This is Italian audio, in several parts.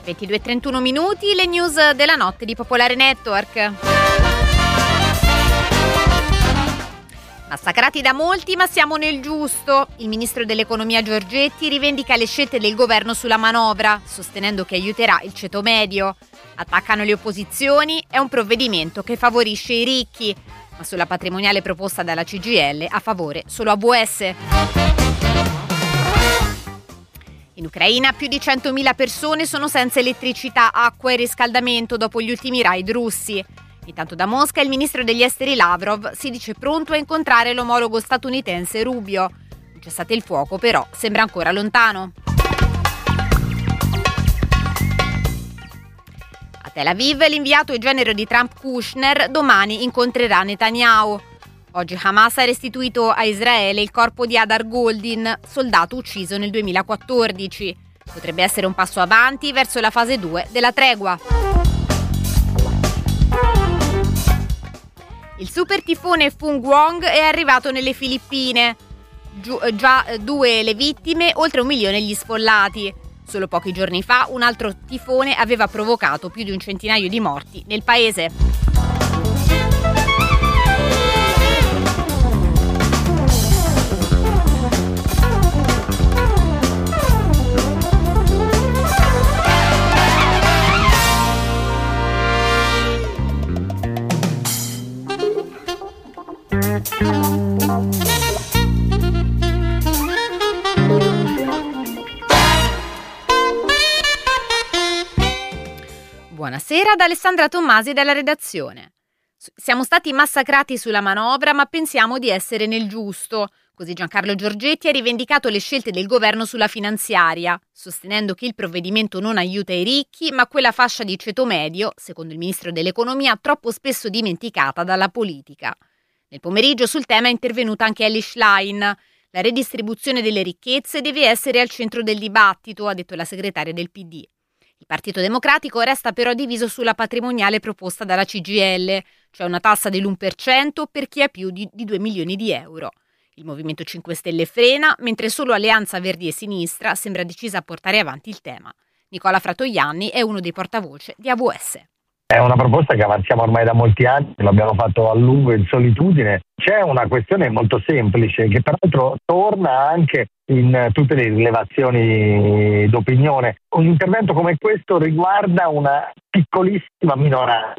22:31 minuti, le news della notte di Popolare Network. Massacrati da molti, ma siamo nel giusto. Il ministro dell'economia Giorgetti rivendica le scelte del governo sulla manovra, sostenendo che aiuterà il ceto medio. Attaccano le opposizioni, è un provvedimento che favorisce i ricchi, ma sulla patrimoniale proposta dalla CGIL a favore solo AWS. In Ucraina più di 100.000 persone sono senza elettricità, acqua e riscaldamento dopo gli ultimi raid russi. Intanto da Mosca il ministro degli esteri Lavrov si dice pronto a incontrare l'omologo statunitense Rubio. Il cessate il fuoco però sembra ancora lontano. A Tel Aviv l'inviato e genero di Trump Kushner domani incontrerà Netanyahu. Oggi Hamas ha restituito a Israele il corpo di Hadar Goldin, soldato ucciso nel 2014. Potrebbe essere un passo avanti verso la fase 2 della tregua. Il super tifone Fung-Wong è arrivato nelle Filippine. Già 2 le vittime, oltre 1 milione gli sfollati. Solo pochi giorni fa un altro tifone aveva provocato più di un centinaio di morti nel paese. Buonasera da Alessandra Tommasi dalla redazione. Siamo stati massacrati sulla manovra, ma pensiamo di essere nel giusto. Così Giancarlo Giorgetti ha rivendicato le scelte del governo sulla finanziaria, sostenendo che il provvedimento non aiuta i ricchi, ma quella fascia di ceto medio, secondo il ministro dell'economia, troppo spesso dimenticata dalla politica. Nel pomeriggio sul tema è intervenuta anche Elly Schlein. La redistribuzione delle ricchezze deve essere al centro del dibattito, ha detto la segretaria del PD. Il Partito Democratico resta però diviso sulla patrimoniale proposta dalla CGIL, cioè una tassa dell'1% per chi ha più di 2 milioni di euro. Il Movimento 5 Stelle frena, mentre solo Alleanza Verdi e Sinistra sembra decisa a portare avanti il tema. Nicola Fratoianni è uno dei portavoce di AWS. È una proposta che avanziamo ormai da molti anni, l'abbiamo fatto a lungo in solitudine. C'è una questione molto semplice che peraltro torna anche in tutte le rilevazioni d'opinione. Un intervento come questo riguarda una piccolissima minoranza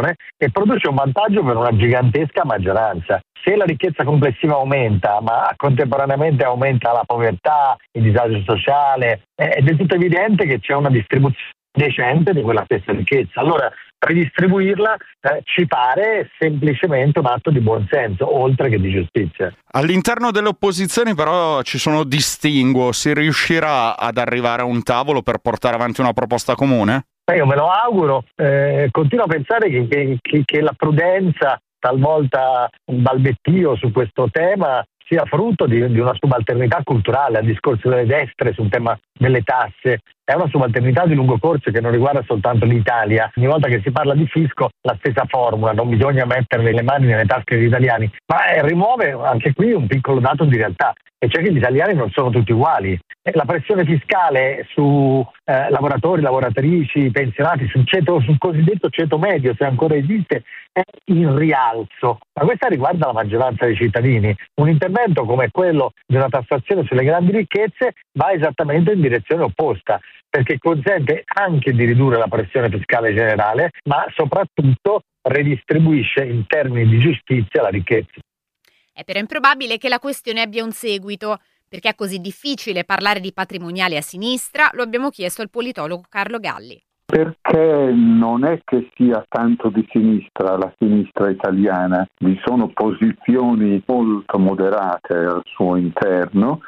e produce un vantaggio per una gigantesca maggioranza. Se la ricchezza complessiva aumenta, ma contemporaneamente aumenta la povertà, il disagio sociale, è del tutto evidente che c'è una distribuzione decente di quella stessa ricchezza. Allora ridistribuirla ci pare semplicemente un atto di buonsenso, oltre che di giustizia. All'interno delle opposizioni però ci sono distinguo, si riuscirà ad arrivare a un tavolo per portare avanti una proposta comune? Io me lo auguro, continuo a pensare che la prudenza, talvolta un balbettio su questo tema, sia frutto di una subalternità culturale al discorso delle destre sul tema delle tasse. È una subalternità di lungo corso che non riguarda soltanto l'Italia. Ogni volta che si parla di fisco, la stessa formula, non bisogna mettere le mani nelle tasche degli italiani, ma rimuove anche qui un piccolo dato di realtà, e cioè che gli italiani non sono tutti uguali. La pressione fiscale su lavoratori, lavoratrici, pensionati, sul cosiddetto ceto medio, se ancora esiste, è in rialzo, ma questa riguarda la maggioranza dei cittadini. Un intervento come quello di una tassazione sulle grandi ricchezze va esattamente in direzione opposta, perché consente anche di ridurre la pressione fiscale generale, ma soprattutto redistribuisce in termini di giustizia la ricchezza. È però improbabile che la questione abbia un seguito. Perché è così difficile parlare di patrimoniale a sinistra? Lo abbiamo chiesto al politologo Carlo Galli. Perché non è che sia tanto di sinistra la sinistra italiana, vi sono posizioni molto moderate al suo interno,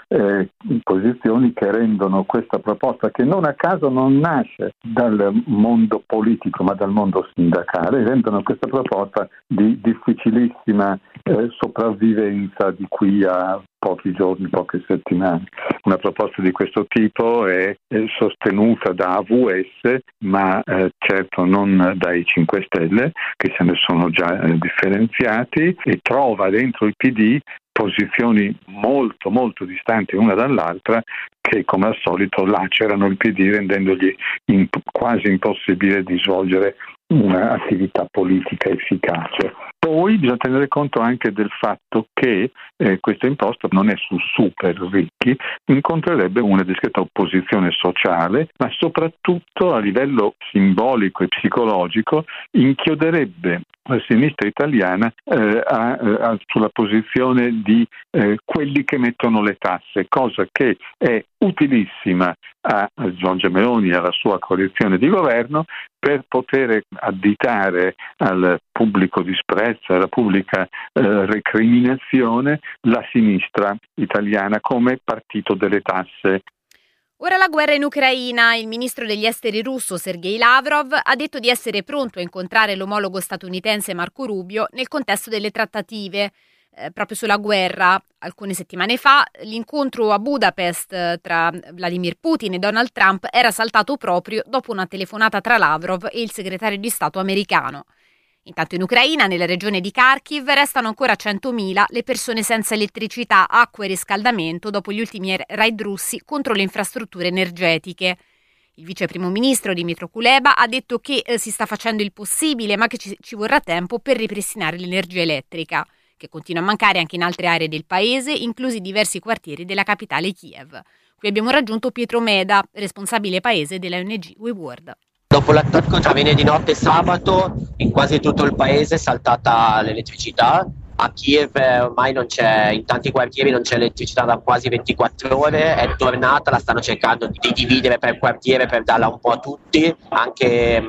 posizioni che rendono questa proposta, che non a caso non nasce dal mondo politico ma dal mondo sindacale, rendono questa proposta di difficilissima sopravvivenza di qui a pochi giorni, poche settimane. Una proposta di questo tipo è sostenuta da AWS, ma certo non dai 5 Stelle, che se ne sono già differenziati, e trova dentro il PD posizioni molto molto distanti l'una dall'altra, che come al solito lacerano il PD, rendendogli quasi impossibile di svolgere un'attività politica efficace. Poi bisogna tenere conto anche del fatto che questa imposta non è su super ricchi, incontrerebbe una discreta opposizione sociale, ma soprattutto a livello simbolico e psicologico inchioderebbe la sinistra italiana sulla posizione di quelli che mettono le tasse, cosa che è utilissima a Giorgia Meloni e alla sua coalizione di governo per poter additare al pubblico disprezzo, alla pubblica recriminazione la sinistra italiana come partito delle tasse. Ora la guerra in Ucraina. Il ministro degli esteri russo Sergei Lavrov ha detto di essere pronto a incontrare l'omologo statunitense Marco Rubio nel contesto delle trattative proprio sulla guerra. Alcune settimane fa l'incontro a Budapest tra Vladimir Putin e Donald Trump era saltato proprio dopo una telefonata tra Lavrov e il segretario di Stato americano. Intanto in Ucraina, nella regione di Kharkiv, restano ancora 100.000 le persone senza elettricità, acqua e riscaldamento dopo gli ultimi raid russi contro le infrastrutture energetiche. Il vice primo ministro Dmytro Kuleba ha detto che si sta facendo il possibile, ma che ci vorrà tempo per ripristinare l'energia elettrica, che continua a mancare anche in altre aree del paese, inclusi diversi quartieri della capitale Kiev. Qui abbiamo raggiunto Pietro Meda, responsabile paese della ONG We World. Dopo l'attacco tra venerdì notte e sabato in quasi tutto il paese è saltata l'elettricità. A Kiev ormai non c'è, in tanti quartieri non c'è elettricità da quasi 24 ore, è tornata, la stanno cercando di dividere per quartiere per darla un po' a tutti, anche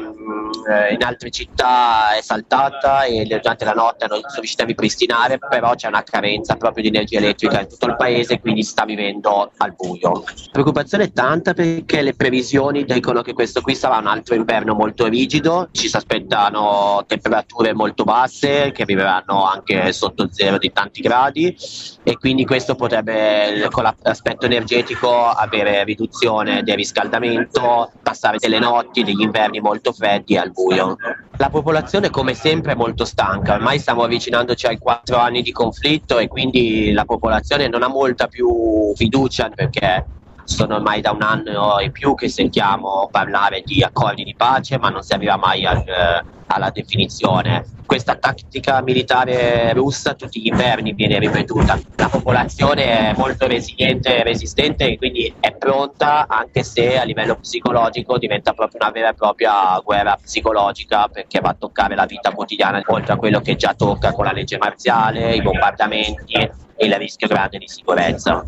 in altre città è saltata e durante la notte sono riusciti a ripristinare, però c'è una carenza proprio di energia elettrica in tutto il paese, quindi si sta vivendo al buio. La preoccupazione è tanta perché le previsioni dicono che questo qui sarà un altro inverno molto rigido, ci si aspettano temperature molto basse che arriveranno anche sotto zero di tanti gradi e quindi questo potrebbe con l'aspetto energetico avere riduzione del riscaldamento, passare delle notti, degli inverni molto freddi al buio. La popolazione come sempre è molto stanca, ormai stiamo avvicinandoci ai 4 anni di conflitto e quindi la popolazione non ha molta più fiducia perché sono ormai da un anno e più che sentiamo parlare di accordi di pace ma non si arriva mai alla definizione. Questa tattica militare russa tutti gli inverni viene ripetuta. La popolazione è molto resiliente e resistente e quindi è pronta, anche se a livello psicologico diventa proprio una vera e propria guerra psicologica perché va a toccare la vita quotidiana oltre a quello che già tocca con la legge marziale, i bombardamenti e il rischio grande di sicurezza.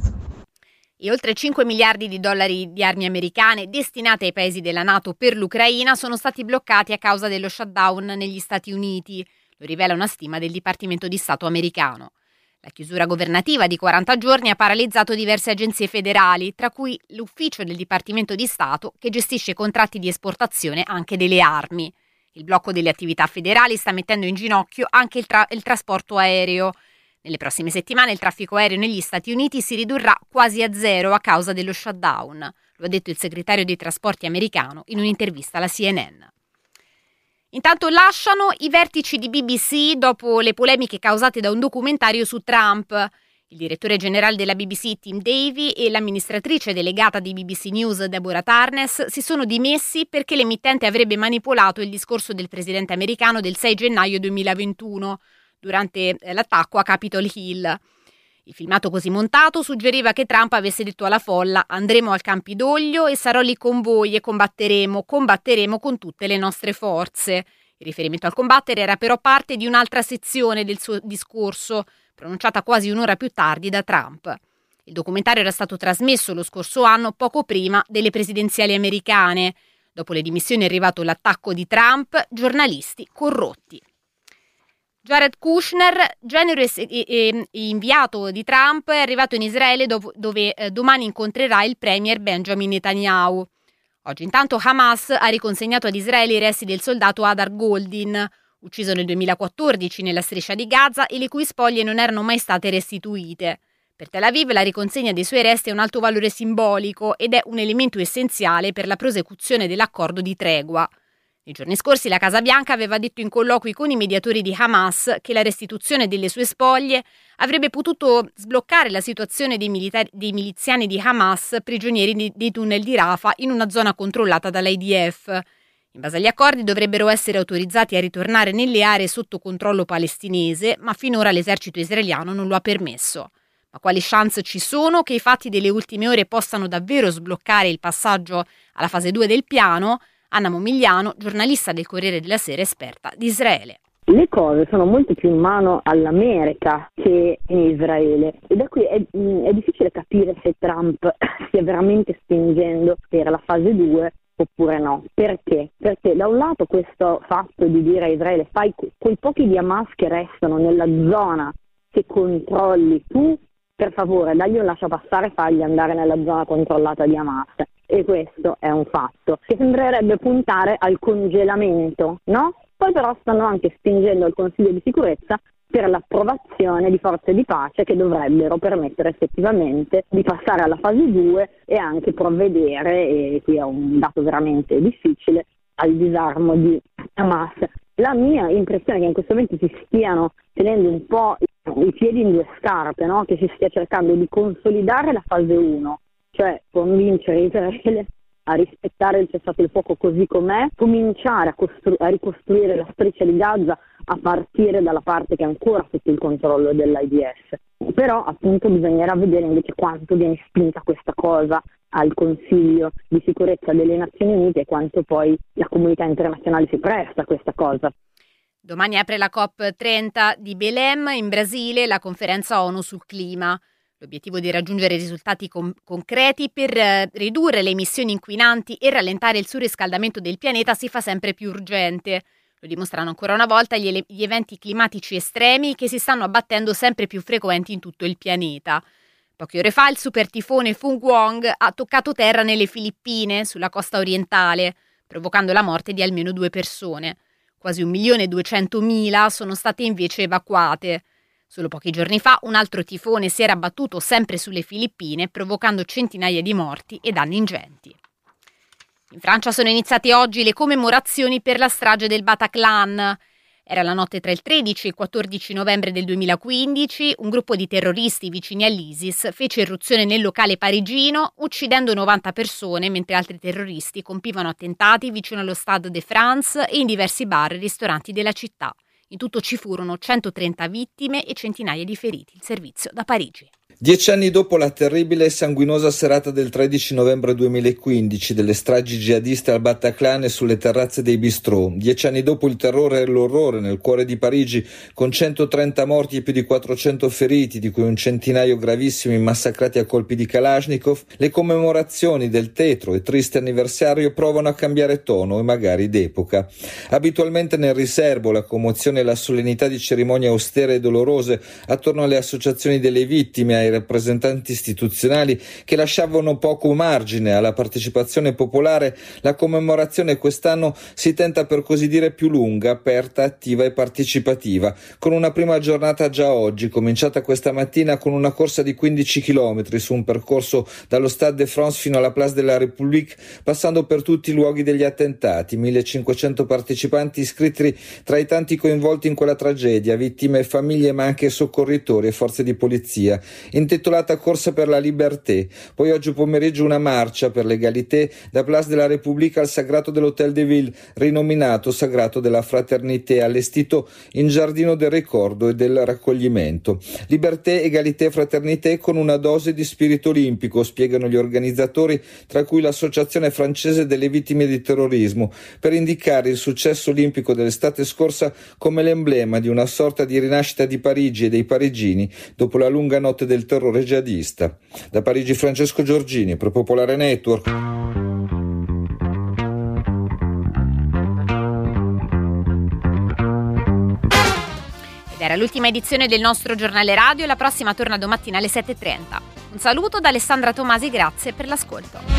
E oltre 5 miliardi di dollari di armi americane destinate ai paesi della NATO per l'Ucraina sono stati bloccati a causa dello shutdown negli Stati Uniti, lo rivela una stima del Dipartimento di Stato americano. La chiusura governativa di 40 giorni ha paralizzato diverse agenzie federali, tra cui l'ufficio del Dipartimento di Stato che gestisce contratti di esportazione anche delle armi. Il blocco delle attività federali sta mettendo in ginocchio anche il trasporto aereo. Nelle prossime settimane il traffico aereo negli Stati Uniti si ridurrà quasi a zero a causa dello shutdown, lo ha detto il segretario dei trasporti americano in un'intervista alla CNN. Intanto lasciano i vertici di BBC dopo le polemiche causate da un documentario su Trump. Il direttore generale della BBC Tim Davie e l'amministratrice delegata di BBC News Deborah Tarnes si sono dimessi perché l'emittente avrebbe manipolato il discorso del presidente americano del 6 gennaio 2021 durante l'attacco a Capitol Hill. Il filmato così montato suggeriva che Trump avesse detto alla folla: andremo al Campidoglio e sarò lì con voi e combatteremo con tutte le nostre forze. Il riferimento al combattere era però parte di un'altra sezione del suo discorso, pronunciata quasi un'ora più tardi da Trump. Il documentario era stato trasmesso lo scorso anno, poco prima delle presidenziali americane. Dopo le dimissioni è arrivato l'attacco di Trump, giornalisti corrotti. Jared Kushner, generous e inviato di Trump, è arrivato in Israele dove domani incontrerà il premier Benjamin Netanyahu. Oggi intanto Hamas ha riconsegnato ad Israele i resti del soldato Hadar Goldin, ucciso nel 2014 nella striscia di Gaza e le cui spoglie non erano mai state restituite. Per Tel Aviv la riconsegna dei suoi resti ha un alto valore simbolico ed è un elemento essenziale per la prosecuzione dell'accordo di tregua. Nei giorni scorsi la Casa Bianca aveva detto in colloqui con i mediatori di Hamas che la restituzione delle sue spoglie avrebbe potuto sbloccare la situazione dei miliziani di Hamas prigionieri dei tunnel di Rafah in una zona controllata dall'IDF. In base agli accordi dovrebbero essere autorizzati a ritornare nelle aree sotto controllo palestinese, ma finora l'esercito israeliano non lo ha permesso. Ma quali chance ci sono che i fatti delle ultime ore possano davvero sbloccare il passaggio alla fase 2 del piano? Anna Momigliano, giornalista del Corriere della Sera, esperta di Israele. Le cose sono molto più in mano all'America che in Israele e da qui è difficile capire se Trump stia veramente spingendo per la fase 2 oppure no. Perché? Perché da un lato questo fatto di dire a Israele fai quei pochi di Hamas che restano nella zona che controlli tu, per favore dagli un lascia passare, fagli andare nella zona controllata di Hamas. E questo è un fatto che sembrerebbe puntare al congelamento, no? Poi però stanno anche spingendo il Consiglio di sicurezza per l'approvazione di forze di pace che dovrebbero permettere effettivamente di passare alla fase 2 e anche provvedere, e qui è un dato veramente difficile, al disarmo di Hamas. La mia impressione è che in questo momento si stiano tenendo un po' i piedi in due scarpe, no? Che si stia cercando di consolidare la fase 1, cioè convincere Israele a rispettare il cessate il fuoco così com'è, cominciare a ricostruire la striscia di Gaza a partire dalla parte che è ancora sotto il controllo dell'IDF. Però appunto bisognerà vedere invece quanto viene spinta questa cosa al Consiglio di sicurezza delle Nazioni Unite e quanto poi la comunità internazionale si presta a questa cosa. Domani apre la COP30 di Belém in Brasile, la conferenza ONU sul clima. L'obiettivo di raggiungere risultati concreti per ridurre le emissioni inquinanti e rallentare il surriscaldamento del pianeta si fa sempre più urgente. Lo dimostrano ancora una volta gli eventi climatici estremi che si stanno abbattendo sempre più frequenti in tutto il pianeta. Poche ore fa il super tifone Fungwang ha toccato terra nelle Filippine, sulla costa orientale, provocando la morte di almeno 2 persone. Quasi 1.200.000 sono state invece evacuate. Solo pochi giorni fa un altro tifone si era abbattuto sempre sulle Filippine, provocando centinaia di morti e danni ingenti. In Francia sono iniziate oggi le commemorazioni per la strage del Bataclan. Era la notte tra il 13 e il 14 novembre del 2015, un gruppo di terroristi vicini all'ISIS fece irruzione nel locale parigino, uccidendo 90 persone, mentre altri terroristi compivano attentati vicino allo Stade de France e in diversi bar e ristoranti della città. In tutto ci furono 130 vittime e centinaia di feriti. Il servizio da Parigi. 10 anni dopo la terribile e sanguinosa serata del 13 novembre 2015 delle stragi jihadiste al Bataclan e sulle terrazze dei bistrò, 10 anni dopo il terrore e l'orrore nel cuore di Parigi, con 130 morti e più di 400 feriti, di cui un centinaio gravissimi massacrati a colpi di Kalashnikov, le commemorazioni del tetro e triste anniversario provano a cambiare tono e magari d'epoca. Abitualmente nel riserbo, la commozione e la solennità di cerimonie austere e dolorose attorno alle associazioni delle vittime, ai rappresentanti istituzionali che lasciavano poco margine alla partecipazione popolare, la commemorazione quest'anno si tenta per così dire più lunga, aperta, attiva e partecipativa, con una prima giornata già oggi, cominciata questa mattina con una corsa di 15 km su un percorso dallo Stade de France fino alla Place de la République, passando per tutti i luoghi degli attentati, 1500 partecipanti iscritti tra i tanti coinvolti in quella tragedia, vittime, famiglie ma anche soccorritori e forze di polizia, intitolata Corsa per la Liberté. Poi oggi pomeriggio una marcia per l'égalité da Place de la République al Sagrato dell'Hôtel de Ville, rinominato Sagrato della Fraternité, allestito in Giardino del Ricordo e del Raccoglimento. Liberté, égalité, fraternité con una dose di spirito olimpico, spiegano gli organizzatori, tra cui l'Associazione francese delle vittime di terrorismo, per indicare il successo olimpico dell'estate scorsa come l'emblema di una sorta di rinascita di Parigi e dei parigini dopo la lunga notte del terrore jihadista. Da Parigi Francesco Giorgini per Popolare Network. Ed era l'ultima edizione del nostro giornale radio, la prossima torna domattina alle 7:30. Un saluto da Alessandra Tomasi, grazie per l'ascolto.